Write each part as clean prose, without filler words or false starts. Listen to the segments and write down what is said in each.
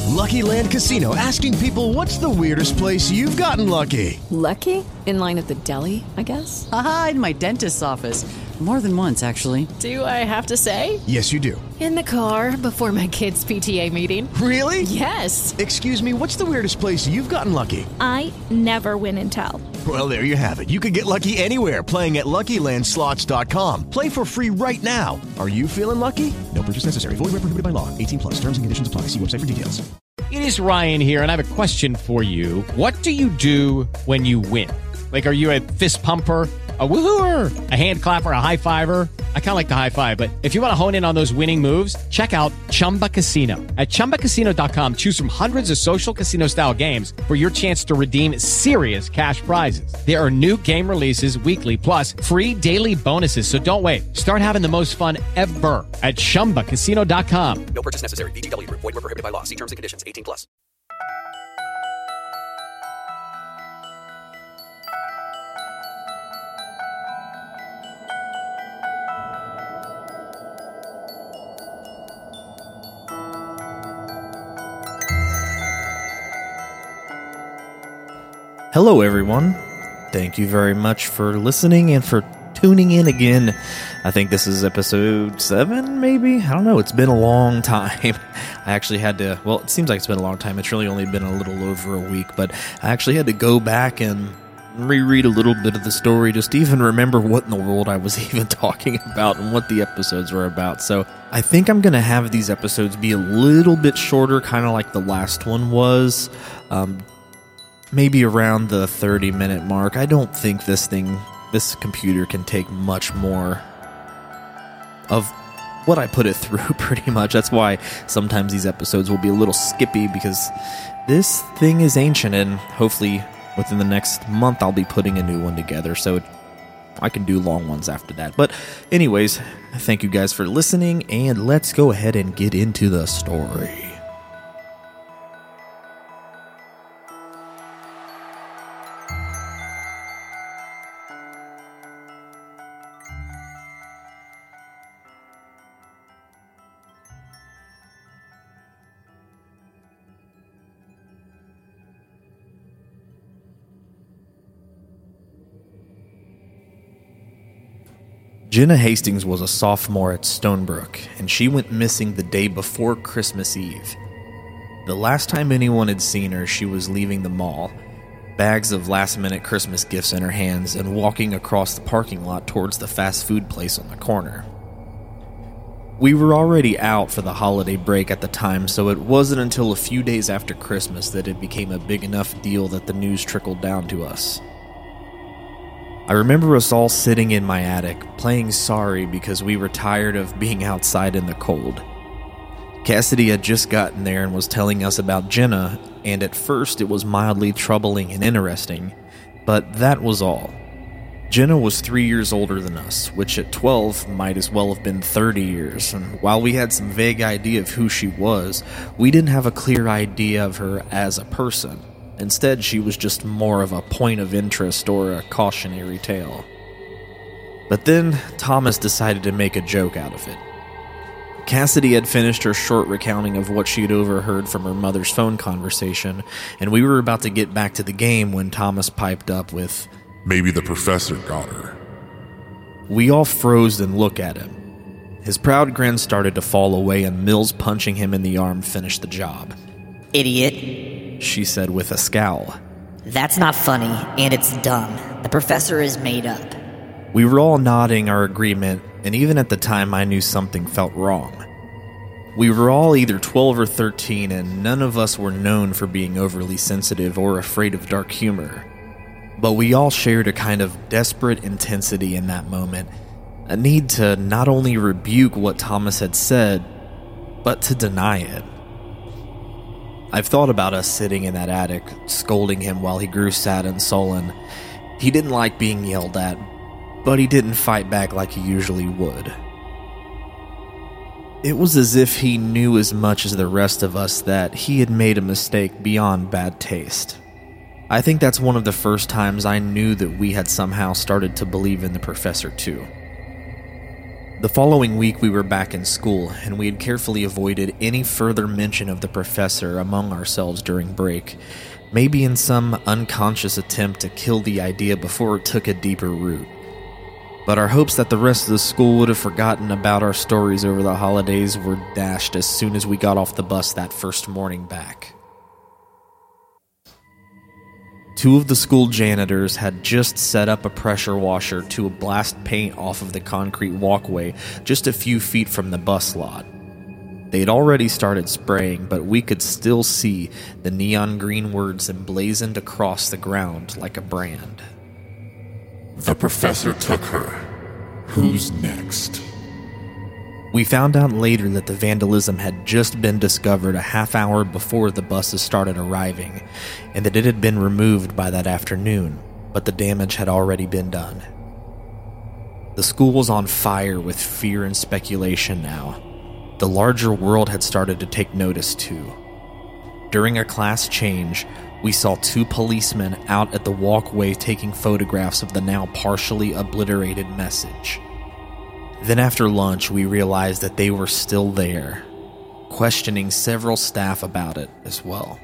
Lucky Land Casino, asking people, what's the weirdest place you've gotten lucky? Lucky? In line at the deli, I guess? Aha, in my dentist's office. More than once, actually. Do I have to say? Yes, you do. In the car before my kids' PTA meeting. Really? Yes. Excuse me, what's the weirdest place you've gotten lucky? I never win and tell. Well, there you have it. You can get lucky anywhere, playing at LuckyLandSlots.com. Play for free right now. Are you feeling lucky? No purchase necessary. Void where prohibited by law. 18 plus. Terms and conditions apply. See website for details. It is Ryan here, and I have a question for you. What do you do when you win? Like, are you a fist pumper, a woohooer, a hand clapper, a high fiver? I kind of like the high five, but if you want to hone in on those winning moves, check out Chumba Casino. At ChumbaCasino.com, choose from hundreds of social casino-style games for your chance to redeem serious cash prizes. There are new game releases weekly, plus free daily bonuses. So don't wait. Start having the most fun ever at ChumbaCasino.com. No purchase necessary. VGW. Void where prohibited by law. See terms and conditions. 18 plus. Hello, everyone. Thank you very much for listening and for tuning in again. I think this is episode 7, maybe? I don't know. It's been a long time. I actually had to, well, it seems like it's been a long time. It's really only been a little over a week, but I actually had to go back and reread a little bit of the story just to even remember what in the world I was even talking about and what the episodes were about. So I think I'm going to have these episodes be a little bit shorter, kind of like the last one was. Maybe around the 30-minute mark. I don't think this computer can take much more of what I put it through, pretty much. That's why sometimes these episodes will be a little skippy, because this thing is ancient, and hopefully within the next month I'll be putting a new one together, so I can do long ones after that. But anyways, thank you guys for listening, and let's go ahead and get into the story. Jenna Hastings was a sophomore at Stonebrook, and she went missing the day before Christmas Eve. The last time anyone had seen her, she was leaving the mall, bags of last-minute Christmas gifts in her hands, and walking across the parking lot towards the fast food place on the corner. We were already out for the holiday break at the time, so it wasn't until a few days after Christmas that it became a big enough deal that the news trickled down to us. I remember us all sitting in my attic, playing sorry because we were tired of being outside in the cold. Cassidy had just gotten there and was telling us about Jenna, and at first it was mildly troubling and interesting, but that was all. Jenna was 3 years older than us, which at 12 might as well have been 30 years, and while we had some vague idea of who she was, we didn't have a clear idea of her as a person. Instead, she was just more of a point of interest or a cautionary tale. But then, Thomas decided to make a joke out of it. Cassidy had finished her short recounting of what she'd overheard from her mother's phone conversation, and we were about to get back to the game when Thomas piped up with, "Maybe the professor got her." We all froze and looked at him. His proud grin started to fall away, and Mills punching him in the arm finished the job. "Idiot," she said with a scowl. "That's not funny, and it's dumb. The professor is made up." We were all nodding our agreement, and even at the time I knew something felt wrong. We were all either 12 or 13, and none of us were known for being overly sensitive or afraid of dark humor. But we all shared a kind of desperate intensity in that moment, a need to not only rebuke what Thomas had said, but to deny it. I've thought about us sitting in that attic, scolding him while he grew sad and sullen. He didn't like being yelled at, but he didn't fight back like he usually would. It was as if he knew as much as the rest of us that he had made a mistake beyond bad taste. I think that's one of the first times I knew that we had somehow started to believe in the professor too. The following week we were back in school, and we had carefully avoided any further mention of the professor among ourselves during break, maybe in some unconscious attempt to kill the idea before it took a deeper root. But our hopes that the rest of the school would have forgotten about our stories over the holidays were dashed as soon as we got off the bus that first morning back. Two of the school janitors had just set up a pressure washer to blast paint off of the concrete walkway just a few feet from the bus lot. They had already started spraying, but we could still see the neon green words emblazoned across the ground like a brand. The professor took her. Who's next? We found out later that the vandalism had just been discovered a half hour before the buses started arriving, and that it had been removed by that afternoon, but the damage had already been done. The school was on fire with fear and speculation now. The larger world had started to take notice too. During a class change, we saw two policemen out at the walkway taking photographs of the now partially obliterated message. Then after lunch, we realized that they were still there, questioning several staff about it as well.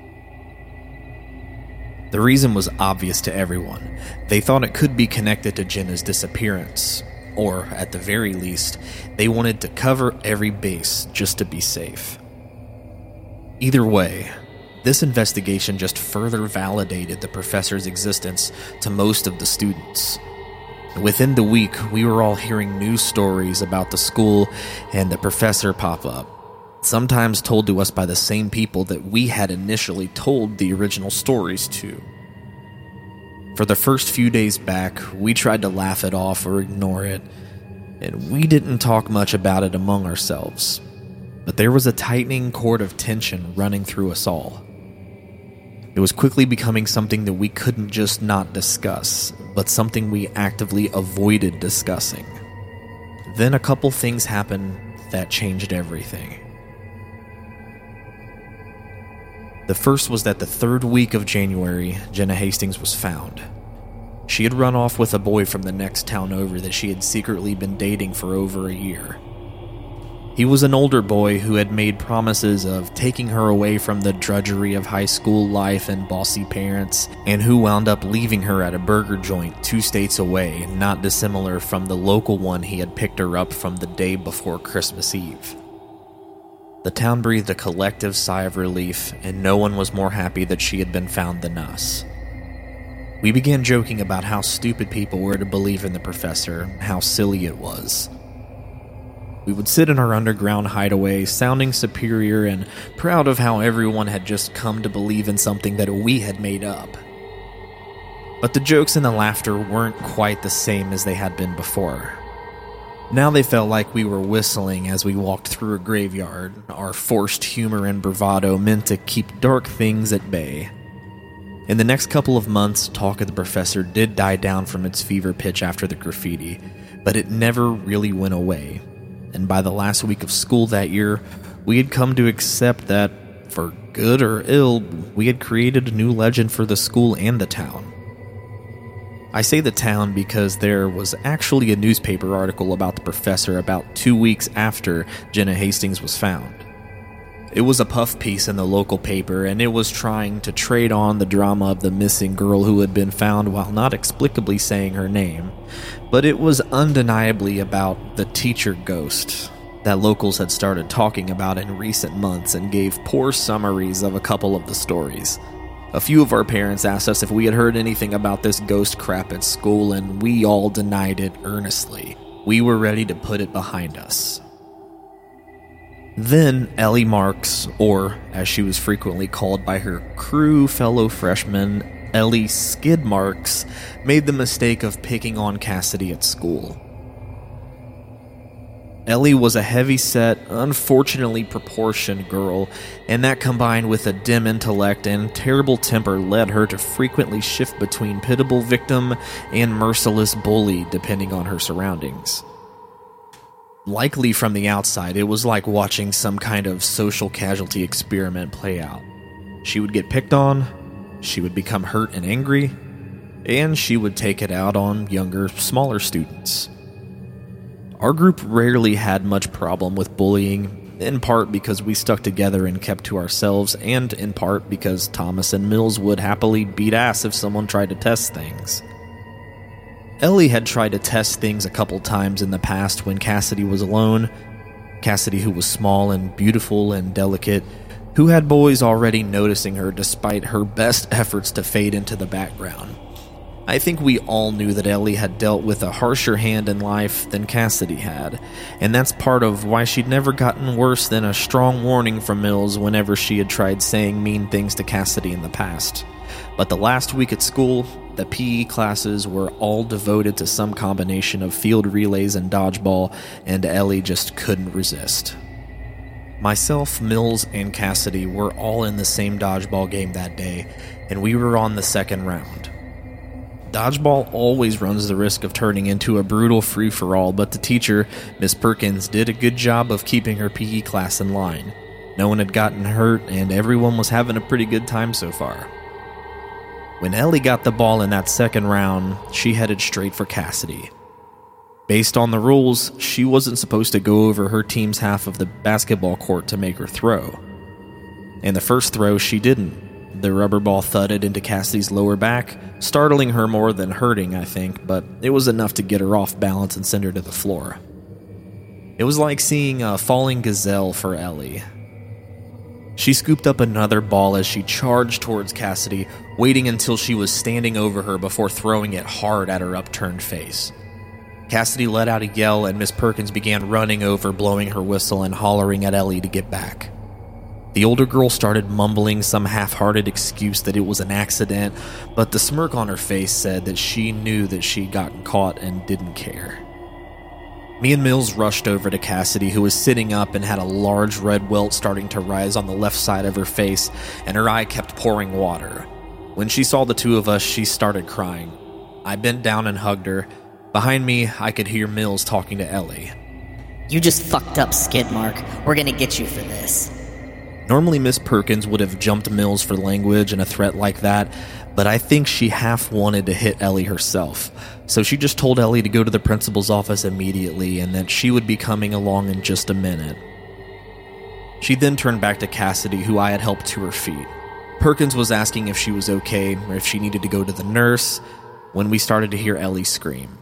The reason was obvious to everyone. They thought it could be connected to Jenna's disappearance, or at the very least, they wanted to cover every base just to be safe. Either way, this investigation just further validated the professor's existence to most of the students. Within the week, we were all hearing news stories about the school and the professor pop up, sometimes told to us by the same people that we had initially told the original stories to. For the first few days back, we tried to laugh it off or ignore it, and we didn't talk much about it among ourselves. But there was a tightening cord of tension running through us all. It was quickly becoming something that we couldn't just not discuss, but something we actively avoided discussing. Then a couple things happened that changed everything. The first was that the third week of January, Jenna Hastings was found. She had run off with a boy from the next town over that she had secretly been dating for over a year. He was an older boy who had made promises of taking her away from the drudgery of high school life and bossy parents, and who wound up leaving her at a burger joint 2 states away, not dissimilar from the local one he had picked her up from the day before Christmas Eve. The town breathed a collective sigh of relief, and no one was more happy that she had been found than us. We began joking about how stupid people were to believe in the professor, how silly it was. We would sit in our underground hideaway, sounding superior and proud of how everyone had just come to believe in something that we had made up. But the jokes and the laughter weren't quite the same as they had been before. Now they felt like we were whistling as we walked through a graveyard, our forced humor and bravado meant to keep dark things at bay. In the next couple of months, talk of the professor did die down from its fever pitch after the graffiti, but it never really went away. And by the last week of school that year, we had come to accept that, for good or ill, we had created a new legend for the school and the town. I say the town because there was actually a newspaper article about the professor about 2 weeks after Jenna Hastings was found. It was a puff piece in the local paper, and it was trying to trade on the drama of the missing girl who had been found while not explicably saying her name. But it was undeniably about the teacher ghost that locals had started talking about in recent months and gave poor summaries of a couple of the stories. A few of our parents asked us if we had heard anything about this ghost crap at school, and we all denied it earnestly. We were ready to put it behind us. Then Ellie Marks, or as she was frequently called by her crew fellow freshmen, Ellie Skid Marks, made the mistake of picking on Cassidy at school. Ellie was a heavy-set, unfortunately proportioned girl, and that combined with a dim intellect and terrible temper led her to frequently shift between pitiable victim and merciless bully depending on her surroundings. Likely from the outside, it was like watching some kind of social casualty experiment play out. She would get picked on, she would become hurt and angry, and she would take it out on younger, smaller students. Our group rarely had much problem with bullying, in part because we stuck together and kept to ourselves, and in part because Thomas and Mills would happily beat ass if someone tried to test things. Ellie had tried to test things a couple times in the past when Cassidy was alone. Cassidy, who was small and beautiful and delicate, who had boys already noticing her despite her best efforts to fade into the background. I think we all knew that Ellie had dealt with a harsher hand in life than Cassidy had, and that's part of why she'd never gotten worse than a strong warning from Mills whenever she had tried saying mean things to Cassidy in the past. But the last week at school, the PE classes were all devoted to some combination of field relays and dodgeball, and Ellie just couldn't resist. Myself, Mills, and Cassidy were all in the same dodgeball game that day, and we were on the second round. Dodgeball always runs the risk of turning into a brutal free-for-all, but the teacher, Miss Perkins, did a good job of keeping her PE class in line. No one had gotten hurt, and everyone was having a pretty good time so far. When Ellie got the ball in that second round, she headed straight for Cassidy. Based on the rules, she wasn't supposed to go over her team's half of the basketball court to make her throw. And the first throw, she didn't. The rubber ball thudded into Cassidy's lower back, startling her more than hurting, I think, but it was enough to get her off balance and send her to the floor. It was like seeing a falling gazelle for Ellie. She scooped up another ball as she charged towards Cassidy, waiting until she was standing over her before throwing it hard at her upturned face. Cassidy let out a yell, and Miss Perkins began running over, blowing her whistle and hollering at Ellie to get back. The older girl started mumbling some half-hearted excuse that it was an accident, but the smirk on her face said that she knew that she'd gotten caught and didn't care. Me and Mills rushed over to Cassidy, who was sitting up and had a large red welt starting to rise on the left side of her face, and her eye kept pouring water. When she saw the two of us, she started crying. I bent down and hugged her. Behind me, I could hear Mills talking to Ellie. You just fucked up, Skidmark. We're gonna get you for this. Normally, Miss Perkins would have jumped Mills for language and a threat like that, but I think she half wanted to hit Ellie herself. So she just told Ellie to go to the principal's office immediately and that she would be coming along in just a minute. She then turned back to Cassidy, who I had helped to her feet. Perkins was asking if she was okay or if she needed to go to the nurse when we started to hear Ellie scream.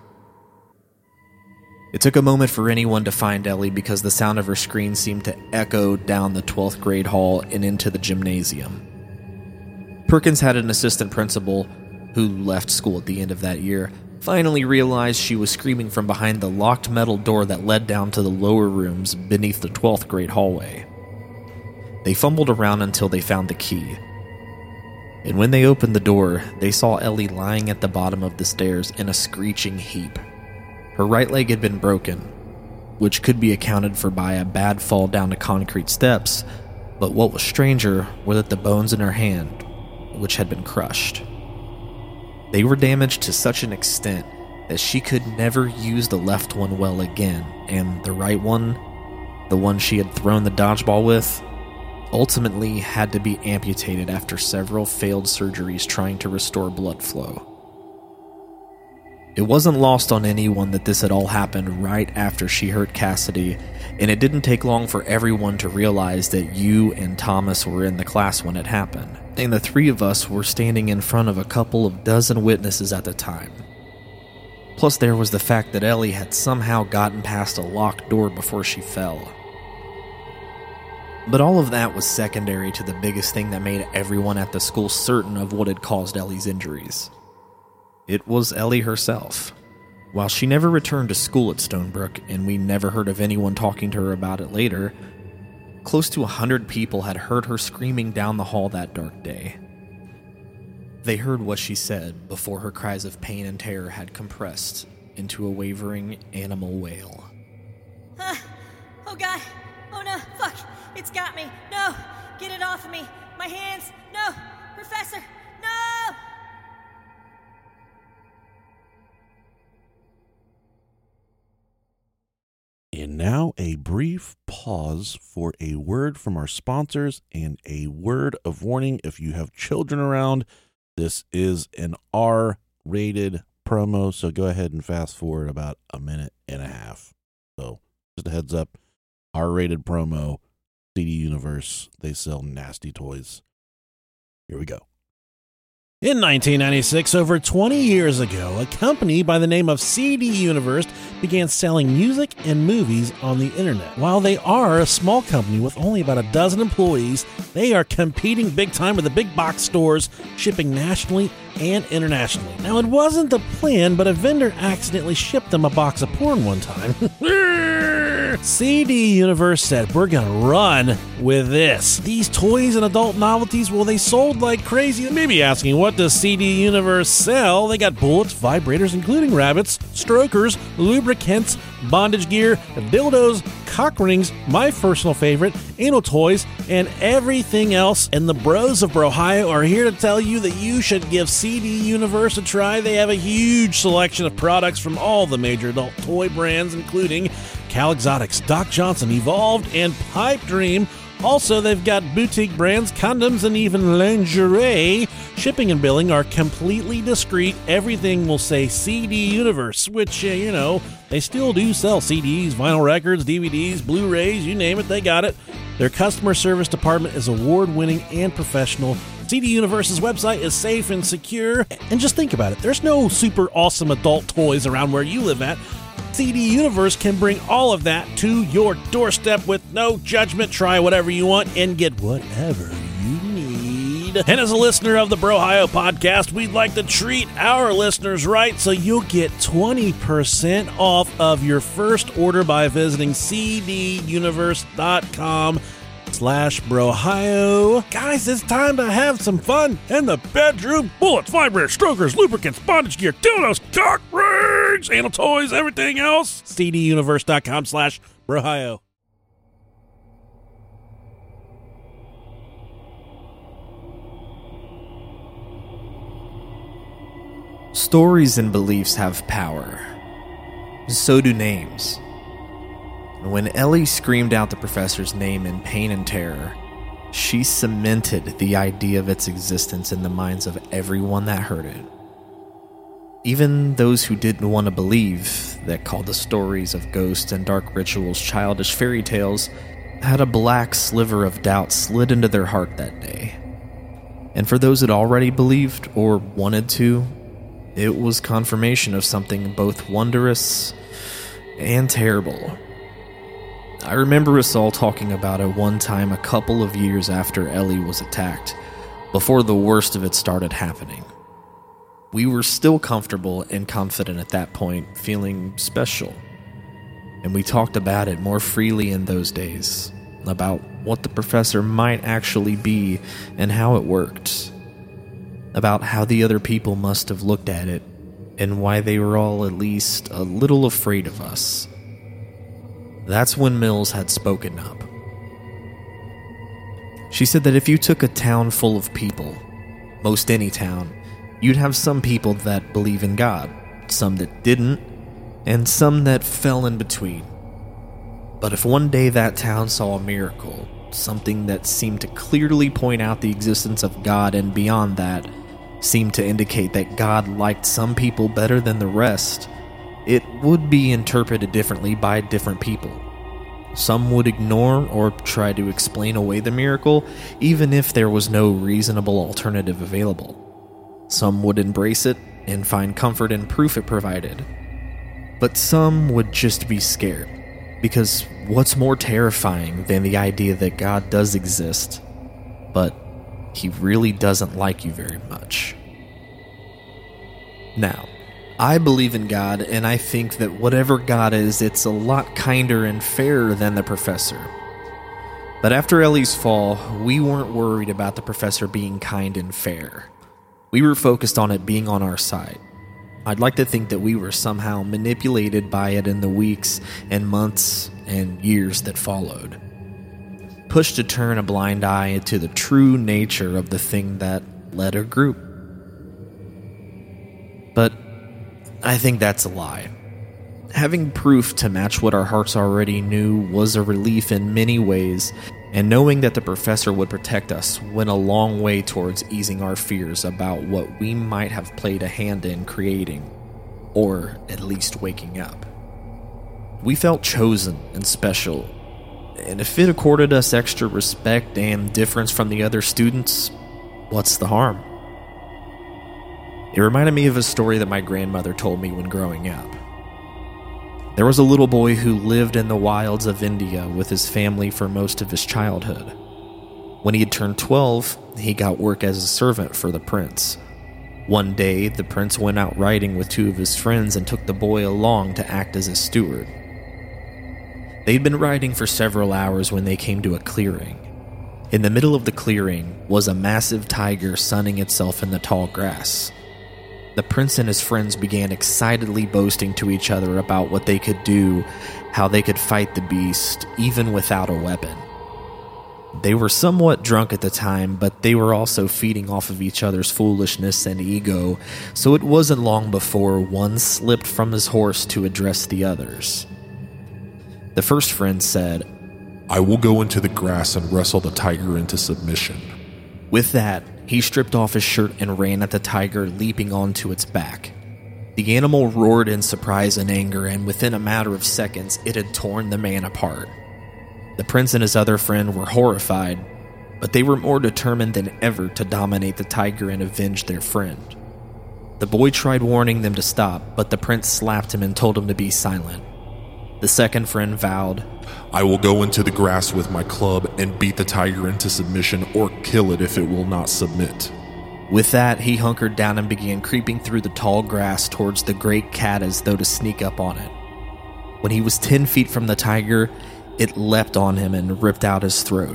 It took a moment for anyone to find Ellie because the sound of her scream seemed to echo down the 12th grade hall and into the gymnasium. Perkins had an assistant principal, who left school at the end of that year, finally realized she was screaming from behind the locked metal door that led down to the lower rooms beneath the 12th grade hallway. They fumbled around until they found the key. And when they opened the door, they saw Ellie lying at the bottom of the stairs in a screeching heap. Her right leg had been broken, which could be accounted for by a bad fall down the concrete steps, but what was stranger were that the bones in her hand, which had been crushed. They were damaged to such an extent that she could never use the left one well again, and the right one, the one she had thrown the dodgeball with, ultimately had to be amputated after several failed surgeries trying to restore blood flow. It wasn't lost on anyone that this had all happened right after she hurt Cassidy, and it didn't take long for everyone to realize that you and Thomas were in the class when it happened, and the three of us were standing in front of a couple of dozen witnesses at the time. Plus there was the fact that Ellie had somehow gotten past a locked door before she fell. But all of that was secondary to the biggest thing that made everyone at the school certain of what had caused Ellie's injuries. It was Ellie herself. While she never returned to school at Stonebrook, and we never heard of anyone talking to her about it later, close to 100 people had heard her screaming down the hall that dark day. They heard what she said before her cries of pain and terror had compressed into a wavering animal wail. Oh God! Oh no! Fuck! It's got me! No! Get it off of me! My hands! No! Professor! No! And now a brief pause for a word from our sponsors and a word of warning if you have children around. This is an R-rated promo, so go ahead and fast forward about a minute and a half. So just a heads up, R-rated promo, CD Universe, they sell nasty toys. Here we go. In 1996, over 20 years ago, a company by the name of CD Universe began selling music and movies on the internet. While they are a small company with only about a dozen employees, they are competing big time with the big box stores, shipping nationally and internationally. Now, it wasn't the plan, but a vendor accidentally shipped them a box of porn one time. CD Universe said, we're gonna run with this. These toys and adult novelties, well, they sold like crazy. You may be asking, what does CD Universe sell? They got bullets, vibrators, including rabbits, strokers, lubricants, bondage gear, dildos, cock rings, my personal favorite, anal toys, and everything else. And the bros of Brohio are here to tell you that you should give CD Universe a try. They have a huge selection of products from all the major adult toy brands, including Cal Exotics, Doc Johnson, Evolved, and Pipe Dream. Also, they've got boutique brands, condoms, and even lingerie. Shipping and billing are completely discreet. Everything will say CD Universe, which, they still do sell CDs, vinyl records, DVDs, Blu-rays, you name it, they got it. Their customer service department is award-winning and professional. CD Universe's website is safe and secure. And just think about it. There's no super awesome adult toys around where you live at. CD Universe can bring all of that to your doorstep with no judgment. Try whatever you want and get whatever you need. And as a listener of the Brohio podcast, we'd like to treat our listeners right, so you'll get 20% off of your first order by visiting cduniverse.com/Brohio. Guys, it's time to have some fun in the bedroom. Bullets, vibrators, strokers, lubricants, bondage gear, dildos, cock rings, anal toys, everything else. cduniverse.com/Brohio. Stories and beliefs have power. So do names. When Ellie screamed out the professor's name in pain and terror, she cemented the idea of its existence in the minds of everyone that heard it. Even those who didn't want to believe, that called the stories of ghosts and dark rituals childish fairy tales, had a black sliver of doubt slid into their heart that day. And for those that already believed or wanted to, it was confirmation of something both wondrous and terrible. I remember us all talking about it one time a couple of years after Ellie was attacked, before the worst of it started happening. We were still comfortable and confident at that point, feeling special. And we talked about it more freely in those days, about what the professor might actually be and how it worked. About how the other people must have looked at it, and why they were all at least a little afraid of us. That's when Mills had spoken up. She said that if you took a town full of people, most any town, you'd have some people that believe in God, some that didn't, and some that fell in between. But if one day that town saw a miracle, something that seemed to clearly point out the existence of God, and beyond that, seemed to indicate that God liked some people better than the rest, it would be interpreted differently by different people. Some would ignore or try to explain away the miracle, even if there was no reasonable alternative available. Some would embrace it and find comfort in proof it provided. But some would just be scared, because what's more terrifying than the idea that God does exist, but he really doesn't like you very much? Now, I believe in God, and I think that whatever God is, it's a lot kinder and fairer than the professor. But after Ellie's fall, we weren't worried about the professor being kind and fair. We were focused on it being on our side. I'd like to think that we were somehow manipulated by it in the weeks and months and years that followed, pushed to turn a blind eye to the true nature of the thing that led our group. But I think that's a lie. Having proof to match what our hearts already knew was a relief in many ways, and knowing that the professor would protect us went a long way towards easing our fears about what we might have played a hand in creating, or at least waking up. We felt chosen and special, and if it accorded us extra respect and difference from the other students, what's the harm? It reminded me of a story that my grandmother told me when growing up. There was a little boy who lived in the wilds of India with his family for most of his childhood. When he had turned 12, he got work as a servant for the prince. One day, the prince went out riding with 2 of his friends and took the boy along to act as a steward. They'd been riding for several hours when they came to a clearing. In the middle of the clearing was a massive tiger sunning itself in the tall grass. The prince and his friends began excitedly boasting to each other about what they could do, how they could fight the beast, even without a weapon. They were somewhat drunk at the time, but they were also feeding off of each other's foolishness and ego, so it wasn't long before one slipped from his horse to address the others. The first friend said, "I will go into the grass and wrestle the tiger into submission." With that, he stripped off his shirt and ran at the tiger, leaping onto its back. The animal roared in surprise and anger, and within a matter of seconds, it had torn the man apart. The prince and his other friend were horrified, but they were more determined than ever to dominate the tiger and avenge their friend. The boy tried warning them to stop, but the prince slapped him and told him to be silent. The second friend vowed, "I will go into the grass with my club and beat the tiger into submission or kill it if it will not submit." With that, he hunkered down and began creeping through the tall grass towards the great cat as though to sneak up on it. When he was 10 feet from the tiger, it leapt on him and ripped out his throat.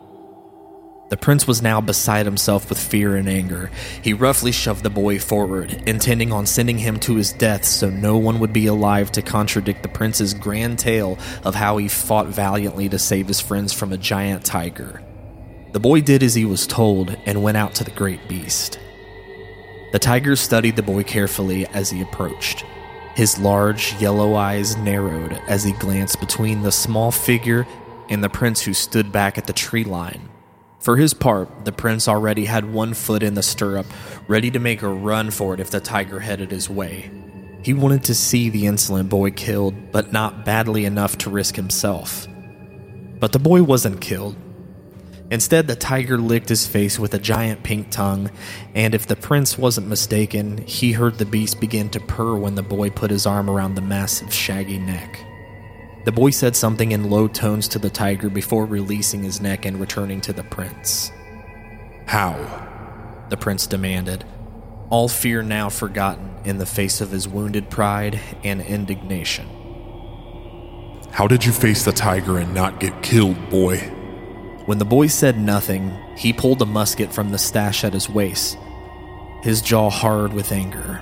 The prince was now beside himself with fear and anger. He roughly shoved the boy forward, intending on sending him to his death so no one would be alive to contradict the prince's grand tale of how he fought valiantly to save his friends from a giant tiger. The boy did as he was told and went out to the great beast. The tiger studied the boy carefully as he approached. His large, yellow eyes narrowed as he glanced between the small figure and the prince who stood back at the tree line. For his part, the prince already had one foot in the stirrup, ready to make a run for it if the tiger headed his way. He wanted to see the insolent boy killed, but not badly enough to risk himself. But the boy wasn't killed. Instead, the tiger licked his face with a giant pink tongue, and if the prince wasn't mistaken, he heard the beast begin to purr when the boy put his arm around the massive, shaggy neck. The boy said something in low tones to the tiger before releasing his neck and returning to the prince. "How?" the prince demanded, all fear now forgotten in the face of his wounded pride and indignation. "How did you face the tiger and not get killed, boy?" When the boy said nothing, he pulled a musket from the stash at his waist, his jaw hard with anger.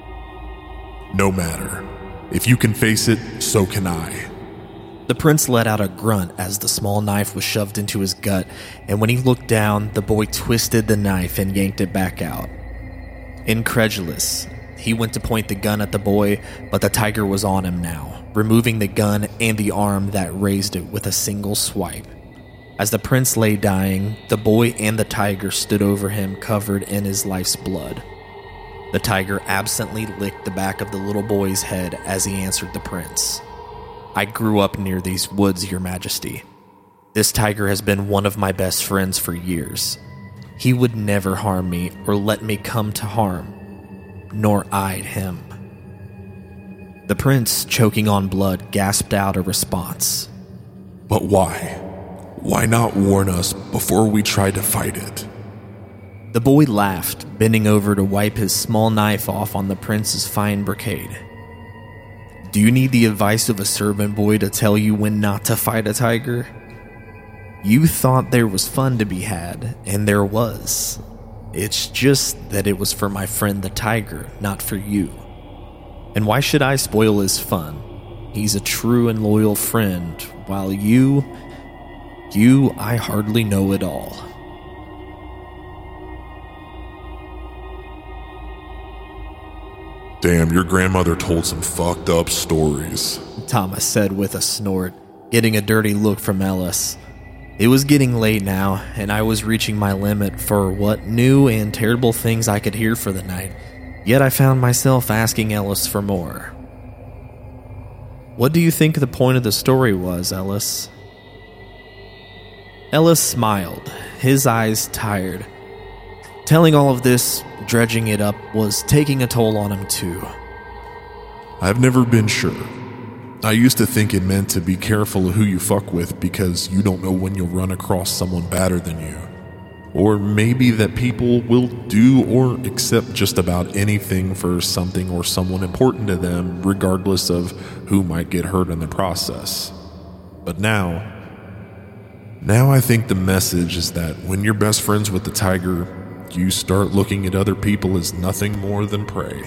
"No matter. If you can face it, so can I." The prince let out a grunt as the small knife was shoved into his gut, and when he looked down, the boy twisted the knife and yanked it back out. Incredulous, he went to point the gun at the boy, but the tiger was on him now, removing the gun and the arm that raised it with a single swipe. As the prince lay dying, the boy and the tiger stood over him covered in his life's blood. The tiger absently licked the back of the little boy's head as he answered the prince. "I grew up near these woods, Your Majesty. This tiger has been one of my best friends for years. He would never harm me or let me come to harm, nor I him." The prince, choking on blood, gasped out a response. "But why? Why not warn us before we tried to fight it?" The boy laughed, bending over to wipe his small knife off on the prince's fine brocade. "Do you need the advice of a servant boy to tell you when not to fight a tiger? You thought there was fun to be had, and there was. It's just that it was for my friend the tiger, not for you. And why should I spoil his fun? He's a true and loyal friend, while you, I hardly know at all." "Damn, your grandmother told some fucked up stories," Thomas said with a snort, getting a dirty look from Ellis. It was getting late now, and I was reaching my limit for what new and terrible things I could hear for the night, yet I found myself asking Ellis for more. What do you think the point of the story was, Ellis? Ellis smiled, his eyes tired. Telling all of this, dredging it up, was taking a toll on him too. I've never been sure. I used to think it meant to be careful of who you fuck with because you don't know when you'll run across someone badder than you. Or maybe that people will do or accept just about anything for something or someone important to them, regardless of who might get hurt in the process. But now I think the message is that when you're best friends with the tiger, you start looking at other people as nothing more than prey.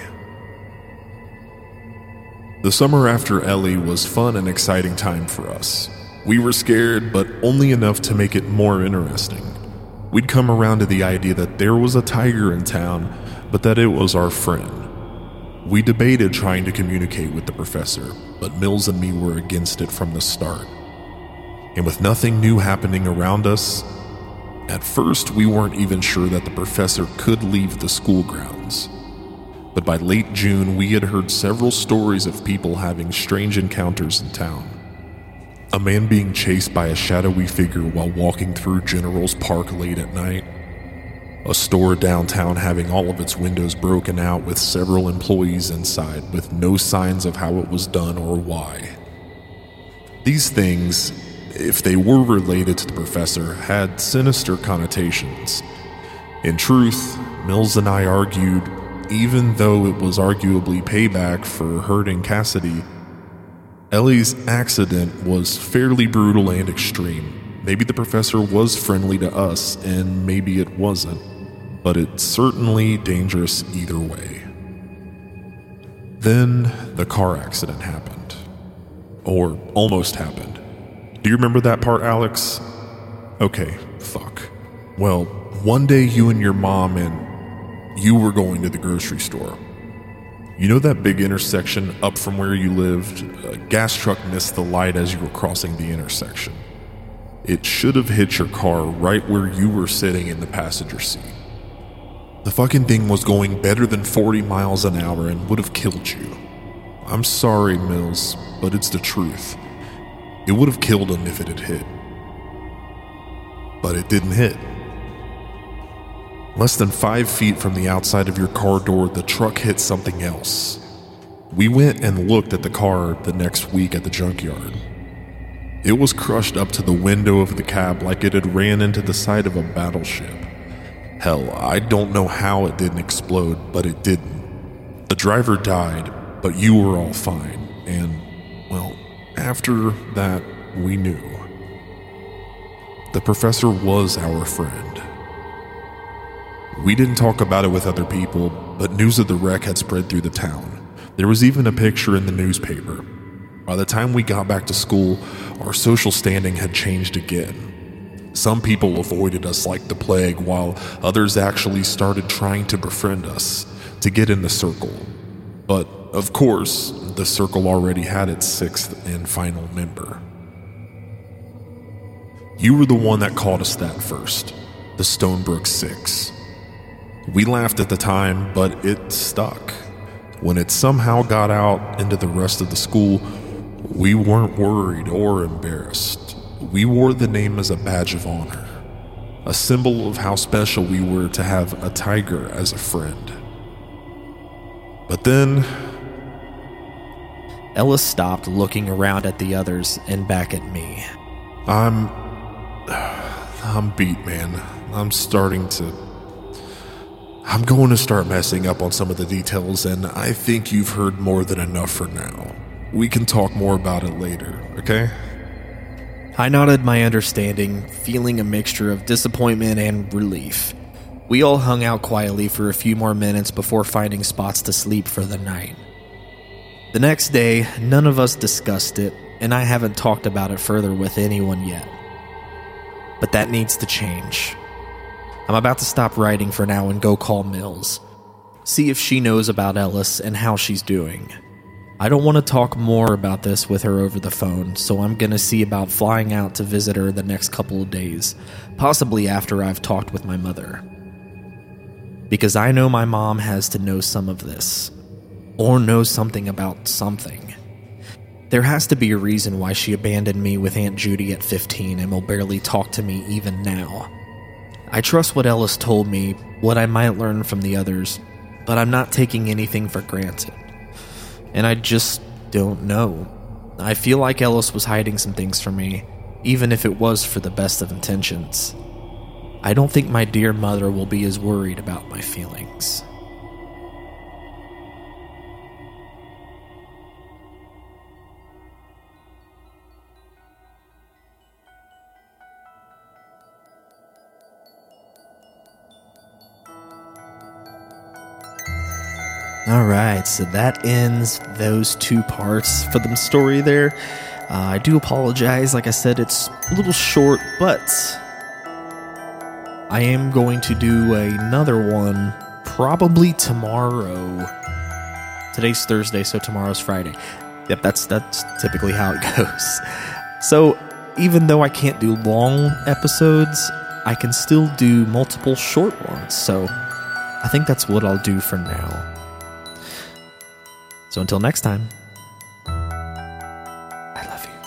The summer after Ellie was fun and exciting time for us. We were scared, but only enough to make it more interesting. We'd come around to the idea that there was a tiger in town, but that it was our friend. We debated trying to communicate with the professor, but Mills and me were against it from the start. And with nothing new happening around us, at first we weren't even sure that the professor could leave the school grounds. But by late June, we had heard several stories of people having strange encounters in town. A man being chased by a shadowy figure while walking through General's Park late at night. A store downtown having all of its windows broken out with several employees inside with no signs of how it was done or why. These things, if they were related to the professor, had sinister connotations. In truth, Mills and I argued, even though it was arguably payback for hurting Cassidy, Ellie's accident was fairly brutal and extreme. Maybe the professor was friendly to us, and maybe it wasn't, but it's certainly dangerous either way. Then the car accident happened. Or almost happened. Do you remember that part, Alex? Okay, fuck. Well, one day you and your mom and you were going to the grocery store. You know that big intersection up from where you lived? A gas truck missed the light as you were crossing the intersection. It should have hit your car right where you were sitting in the passenger seat. The fucking thing was going better than 40 miles an hour and would have killed you. I'm sorry, Mills, but it's the truth. It would have killed him if it had hit. But it didn't hit. Less than 5 feet from the outside of your car door, the truck hit something else. We went and looked at the car the next week at the junkyard. It was crushed up to the window of the cab like it had ran into the side of a battleship. Hell, I don't know how it didn't explode, but it didn't. The driver died, but you were all fine, and, well, after that, we knew. The professor was our friend. We didn't talk about it with other people, but news of the wreck had spread through the town. There was even a picture in the newspaper. By the time we got back to school, our social standing had changed again. Some people avoided us like the plague, while others actually started trying to befriend us, to get in the circle. But, of course, the circle already had its sixth and final member. You were the one that called us that first, the Stonebrook Six. We laughed at the time, but it stuck. When it somehow got out into the rest of the school, we weren't worried or embarrassed. We wore the name as a badge of honor, a symbol of how special we were to have a tiger as a friend. But then... Ellis stopped, looking around at the others and back at me. I'm beat, man. I'm going to start messing up on some of the details, and I think you've heard more than enough for now. We can talk more about it later, okay? I nodded my understanding, feeling a mixture of disappointment and relief. We all hung out quietly for a few more minutes before finding spots to sleep for the night. The next day, none of us discussed it, and I haven't talked about it further with anyone yet. But that needs to change. I'm about to stop writing for now and go call Mills. See if she knows about Ellis and how she's doing. I don't want to talk more about this with her over the phone, so I'm going to see about flying out to visit her the next couple of days, possibly after I've talked with my mother. Because I know my mom has to know some of this, or know something about something. There has to be a reason why she abandoned me with Aunt Judy at 15 and will barely talk to me even now. I trust what Ellis told me, what I might learn from the others, but I'm not taking anything for granted. And I just don't know. I feel like Ellis was hiding some things from me, even if it was for the best of intentions. I don't think my dear mother will be as worried about my feelings. Alright, so that ends those two parts for the story there. I do apologize, like I said, it's a little short, but I am going to do another one probably tomorrow. Today's Thursday, so tomorrow's Friday. Yep, that's typically how it goes. So, even though I can't do long episodes, I can still do multiple short ones, so I think that's what I'll do for now. So until next time, I love you.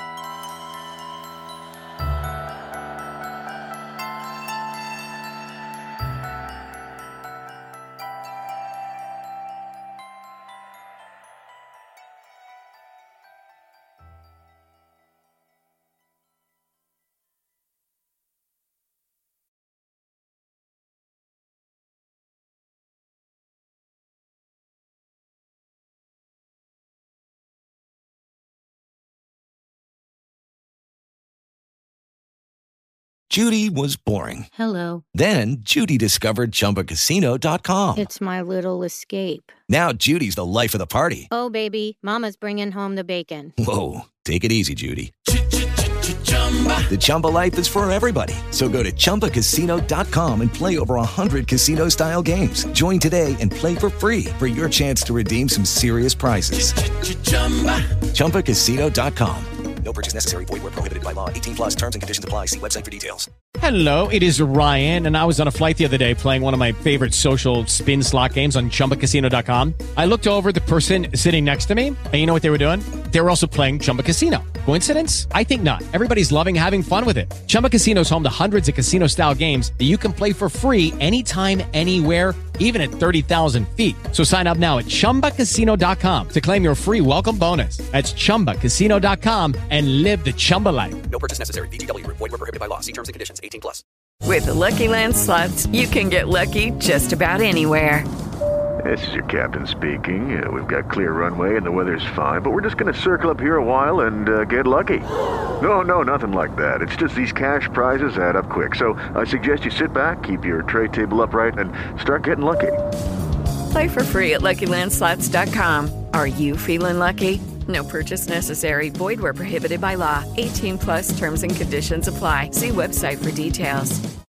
Judy was boring. Hello. Then Judy discovered ChumbaCasino.com. It's my little escape. Now Judy's the life of the party. Oh, baby, mama's bringing home the bacon. Whoa, take it easy, Judy. The Chumba life is for everybody. So go to ChumbaCasino.com and play over 100 casino-style games. Join today and play for free for your chance to redeem some serious prizes. ChumbaCasino.com. No purchase necessary. Void where prohibited by law. 18 plus terms and conditions apply. See website for details. Hello, it is Ryan, and I was on a flight the other day playing one of my favorite social spin slot games on ChumbaCasino.com. I looked over at the person sitting next to me, and you know what they were doing? They were also playing Chumba Casino. Coincidence? I think not. Everybody's loving having fun with it. Chumba Casino is home to hundreds of casino-style games that you can play for free anytime, anywhere, even at 30,000 feet. So sign up now at ChumbaCasino.com to claim your free welcome bonus. That's ChumbaCasino.com and live the Chumba life. No purchase necessary. VGW. Void where prohibited by law. See terms and conditions. 18 plus. With the Lucky Land Slots, you can get lucky just about anywhere. This is your captain speaking. We've got clear runway and the weather's fine, but we're just going to circle up here a while and get lucky. No, nothing like that. It's just these cash prizes add up quick. So I suggest you sit back, keep your tray table upright, and start getting lucky. Play for free at LuckyLandSlots.com. Are you feeling lucky? No purchase necessary. Void where prohibited by law. 18 plus terms and conditions apply. See website for details.